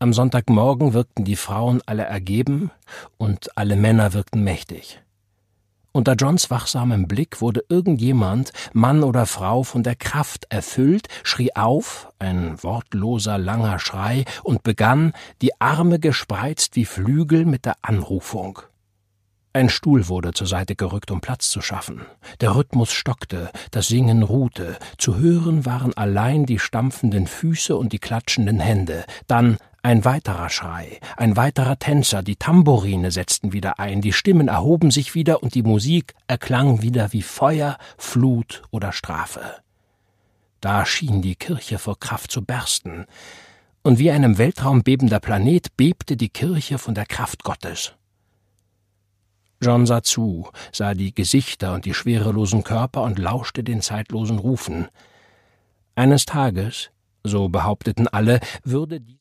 Am Sonntagmorgen wirkten die Frauen alle ergeben und alle Männer wirkten mächtig. Unter Johns wachsamem Blick wurde irgendjemand, Mann oder Frau, von der Kraft erfüllt, schrie auf, ein wortloser, langer Schrei, und begann, die Arme gespreizt wie Flügel, mit der Anrufung. Ein Stuhl wurde zur Seite gerückt, um Platz zu schaffen. Der Rhythmus stockte, das Singen ruhte, zu hören waren allein die stampfenden Füße und die klatschenden Hände. Dann ein weiterer Schrei, ein weiterer Tänzer, die Tambourine setzten wieder ein, die Stimmen erhoben sich wieder und die Musik erklang wieder wie Feuer, Flut oder Strafe. Da schien die Kirche vor Kraft zu bersten, und wie ein im Weltraum bebender Planet bebte die Kirche von der Kraft Gottes. John sah zu, sah die Gesichter und die schwerelosen Körper und lauschte den zeitlosen Rufen. Eines Tages, so behaupteten alle, würde